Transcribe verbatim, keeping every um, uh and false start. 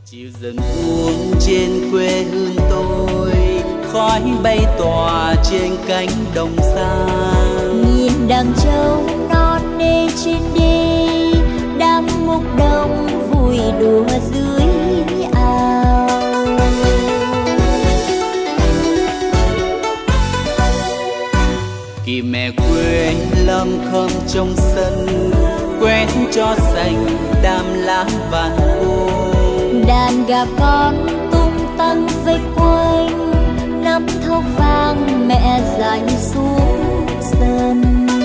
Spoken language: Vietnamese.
chiều dần buông trên quê hương tôi, khói bay tỏa trên cánh đồng xa. Nhìn đằng trâu non nê trên đê đang múc đồng vui đùa dưới ao. Kỳ mẹ quê lâm khâm trong sân, quét cho xanh đám lá vàng khô. Đàn gà con tung tăng vây quanh, nắm thóc vàng mẹ dành xuống sân.